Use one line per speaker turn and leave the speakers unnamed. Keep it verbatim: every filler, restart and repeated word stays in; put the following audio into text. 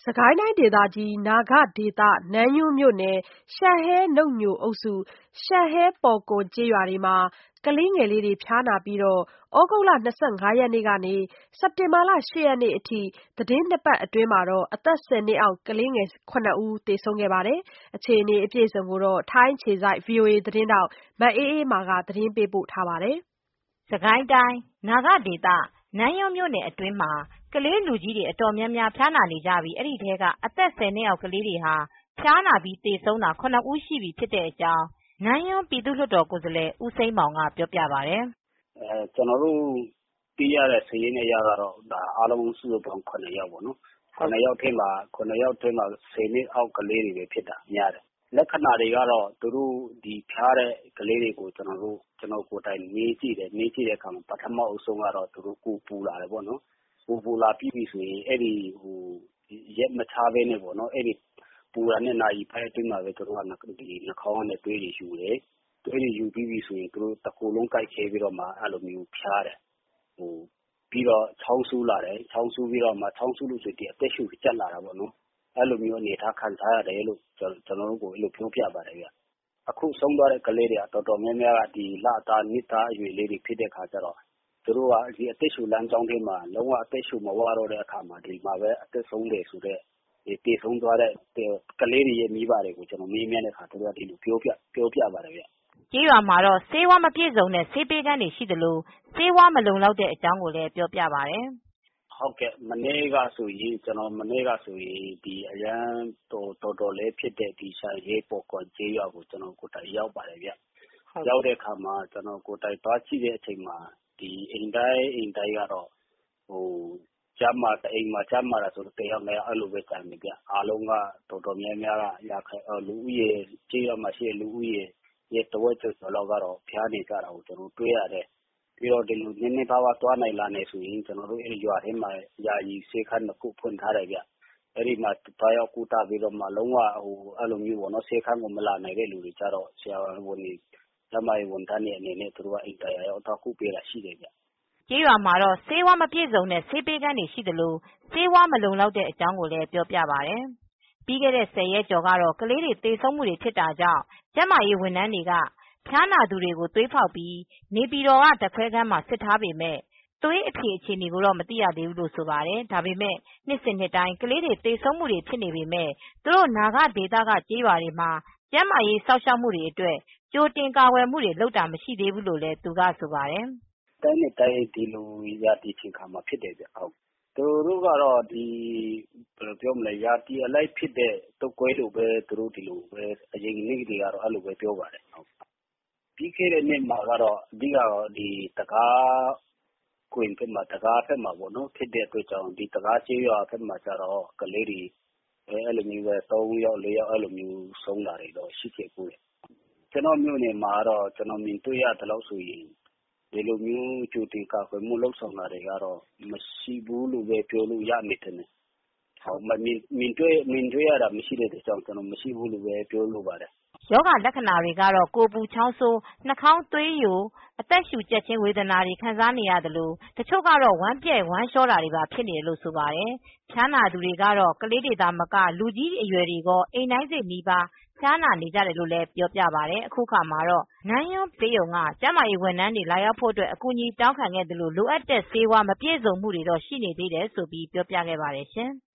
စကိုင်းတိုင်းဒေသကြီးနာဂဒေသနန်းယွန်းမြို့နယ်ရှပ်ဟဲနုတ်ညိုအုပ်စုရှပ်ဟဲပေါ်ကွန်ကျေးရွာတွေမှာကလေးငယ်လေးတွေဖျားနာပြီးသြဂုတ်လ၂၅ရက်နေ့ကနေစက်တင်ဘာလ၈ရက်နေ့အထိသီတင်းနှစ်ပတ်အတွင်းမှာအသက်၁၀နှစ်အောက်ကလေးငယ်၇ဦးသေဆုံးခဲ့ပါတယ်။အခြေအနေအပြည့်အစုံကိုထိုင်းအခြေစိုက် ဗွီအိုအေသတင်းထောက်မအေးအေးမာကသတင်းပေးပို့ထားပါတယ်
။စကိုင်းတိုင်းနာဂဒေသနန်းယွန်းမြို့နယ်အတွင်းမှာကလေးလူကြီးတွေအတော်များများဖျားနာနေကြပြီးအဲဒီထဲကအသက်၁၀နှစ်အောက်ကလေးတွေဟာဖျားနာပြီးသေဆုံးတာ၇ဦးရှိပြီဖြစ်တဲ့အကြောင်းနန်းယွန်းပြည်သူ့လွှတ်တော်ကိုယ်စားလှယ်ဦးစိမ်းမောင်ကပြောပြပါတယ်
။အဲကျနော်တို့သိရတဲ့စာရင်းအရကတော့ဒါအားလုံးစုစုပေါင်း၇ယောက်ပေါ့နော်။၇ယောက်ထဲမှာ၇ယောက်ထဲမှာ၁၀နှစ်အောက်ကလေးတွေပဲဖြစ်တာများတယ်။လက္ခဏာတွေကတော့သူတို့ဒီဖျားတဲ့ကလေးတွေကိုကျနော်တို့ကျနော်ကိုယ်တိုင်မေးကြည့်တယ်မေးကြည့်တဲ့အခါမှာပထမအဆုံးကတော့သူတို့ကိုပူလာတယ်ပေါ့နော်။ကိုပူလာပြီးပြီဆိုရင်အဲ့ဒီဟိုရက်မချဘဲနဲ့ပေါ့နော်အဲ့ဒီပူရတဲ့နာရီပိုင်းအတွင်းမှာပဲသူတို့ကဒီနှာခေါင်းနဲ့တွေးတွေယူတယ်။တွေးတွေယူပြီးပြီဆိုရင်သူတို့တစ်ခုလုံးကြိုက်ခဲပြီးတော့မှအဲ့လိုမျိုးဖျားတယ်။ဟိုပြီးတော့ချောင်းဆူးလာတယ်ချောင်းဆူးပြီးတော့မှချောင်းဆူးလို့ဆိုဒီအသက်ရှူကျက်လာတာပေါ့နော်အဲ့လိုမျိုးအနေထားခံစားရတယ်လို့ကျွန်တော်တို့ကိုအဲ့လိုပြောပြပါတယ်ဗျအခုဆုံးသွားတဲ့ကလေးတွေကတော်တော်များများကဒီလသားနှစ်သားအရွယ်လေးတွေဖြစ်တဲ့ခါကျတော့သူတို့ကဒီအသက်ရှူလမ်းကြောင်းထဲမှာလုံးဝအသက်ရှူမဝတော့တဲ့အခါမှာဒီမှာပဲအသက်ဆုံးတယ်ဆိုတော့ဒီတည်ဆုံးသွားတဲ့ကလေးတွေရဲ့မိဘတွေကိုကျွန်တော်မေးမြန်းတဲ့အခါသူတို့ကဒီလိုပြောပြပြောပြပါတယ်ဗျ
ကျေးရွာမှာတော့ဆေးဝါးမပြည့်စုံတဲ့ဆေးပေးကမ်းတွေရှိသလိုဆေးဝါးမလုံလောက်တဲ့အကြောင်းကိုလည်းပြောပြပါတယ်
ဟုတ်ကဲ့မနေ့ကဆိုရင်ကျွန်တော်မနေ့ကဆိုရင်ဒီအရန်တော်တော်တော်လေးဖြစ်တဲ့ဒီဆိုင်ရေးပေါ်ကွန်ကျေးရွာကိုကျွန်တော်ကိုယ်တိုင်ရောက်ပါတယ်ဗျရောက်တဲ့အခါမှာကျွန်တော်ကိုယ်တိုင်သွားကြည့်တဲ့အချိန်မှာဒီအိမ်တိုင်းအိမ်တိုင်းကတော့ဟိုကျမ်းမာအိမ်မှာကျမ်းမာတာဆိုတော့တရားမဲ့အဲ့လိုပဲတိုင်နေဗျအားလုံးကတော်တော်များများကရခိုင်လူဦးရေကျေးရွာမှာရှိတဲ့လူဦးရေရဲ့တဝက်ကျော်လောက်ကတော့ဖျားနေကြတာကိုကျွန်တော်တွေ့ရတယ်ပြီးတော့ဒီလိုနည်းနည်းပါးပါးသွားနိုင်လာနေဆိုရင်ကျွန်တော်တို့အဲ့ဒီရွာထဲမှာယာယီဆေးခန်းတစ်ခုဖွင့်ထားတယ်ဗျအဲ့ဒီမှာတွားရောက်ကူတာပြီးတော့မှလုံးဝဟိုအဲ့လိုမျိုးပေါ့နော်ဆေးခန်းကိုမလာနိုင်တဲ့လူတွေကြတော့ဆရာဝန်တွေဓမ္မရေးဝန်ထမ်းတွေအနေနဲ့သူတို့ကအိမ်တရားရောက်တော့ကူပေးတာရှိတယ်ဗျ
ကျေးရွာမှာတော့ဆေးဝါးမပြည့်စုံတဲ့ဆေးပေးကမ်းတွေရှိသလိုဆေးဝါးမလုံလောက်တဲ့အကြောင်းကိုလည်းပြောပြပါတယ်ပြီးခဲ့တဲ့ဆယ်ရက်ကျော်ကတော့ကလေးတွေသေဆုံးမှုတွေဖြစ်တာကြောင့်ကျန်းမာရေးဝန်ထမ်းတွေကဖျားနာသူတွေကိုသွေးဖောက်ပြီးနေပြည်တော်ကဓာတ်ခွဲခန်းမှာစစ်ထားပေမဲ့သွေးအဖြေအခြေအနေကိုတော့မသိရသေးဘူးလို့ဆိုပါတယ်ဒါပေမဲ့နှစ်စဉ်နှစ်တိုင်းကလေးတွေသေဆုံးမှုတွေဖြစ်နေပေမဲ့သူတို့နာဂဒေသကကျေးရွာတွေမှာကျန်းမာရေးစောင့်ရှောက်မှုတွေအတွက်ကြိုတင်ကာကွယ်မှုတွေလုပ်တာမရှိသေးဘူးလို့လည်းသူကဆိုပါတယ်
တိုင်းနဲ့တိုင်းဒီလိုရာတီချင်းခါမှာဖြစ်တယ်ဗျဟုတ်သူတို့ကတော့ဒီဘယ်လိုပြောမလဲရာတီအလိုက်ဖြစ်တဲ့တုတ်ကွဲလိုပဲသူတို့ဒီလိုပဲအရင်နေ့တွေကတော့အဲ့လိုပဲပြောပါတယ်ဟုတ်ပြီးခဲ့တဲ့နေ့မှာကတော့အဓိကတော့ဒီတကားကွင်ဖက်မှာတကားဖက်မှာပေါ့နော်ဖြစ်တဲ့အတွက်ကြောင့်ဒီတကားကျေးရွာဖက်မှာကျတော့ကလေးတွေအဲအဲ့လိုမျိုးပဲ၃ယောက်၄ယောက်အဲ့လိုမျိုးဆုံးလာတယ်တော့ရှိခဲ့ကိုယ်ကျွန်တော်မျိုးနေမှာတော့ကျွန်တော်မြင်တွေ့ရတယ်လို့ဆိုရင်ဒီလိုမျိုးကြိုတင်ကာကွယ်မှုလုပ်ဆောင်တာတွေကတော့မရှိဘူးလို့ပဲပြောလို့ရမယ်တဲ့ဟောမမြင်မြင်တွေ့မြင်တွေ့ရတာမရှိတဲ့အကြောင်းကျွန်တော်မရှိဘူးလို့ပဲပြောလို့ပါတယ်
ယောဂလက္ခဏာတွေကတော့ကိုပူချောင်းဆိုးနှာခေါင်းသွေးယိုအသက်ရှူကျက်ခြင်းဝေဒနာတွေခံစားနေရတယ်လို့တချို့ကတော့ဝမ်းပြက်ဝမ်းလျှောတာတွေပါဖြစ်နေတယ်လို့ဆိုပါတယ်ဖျားနာသူတွေကတော့ကလေးတွေသာမကလူကြီးအရွယ်တွေကအိမ်တိုင်းစိတ်နီးပါးဖျားနာနေကြတယ်လို့လည်းပြောပြပါတယ်အခုခါမှာတော့နန်းယွန်းပေးုံကကျန်းမာရေးဝန်ထမ်းတွေလာရောက်ဖို့အတွက်အကူအညီတောင်းခံခဲ့တယ်လို့လိုအပ်တဲ့ဆေးဝါးမပြည့်စုံမှုတွေတော့ရှိနေသေးတယ်ဆိုပြီးပြောပြခဲ့ပါတယ်ရှင်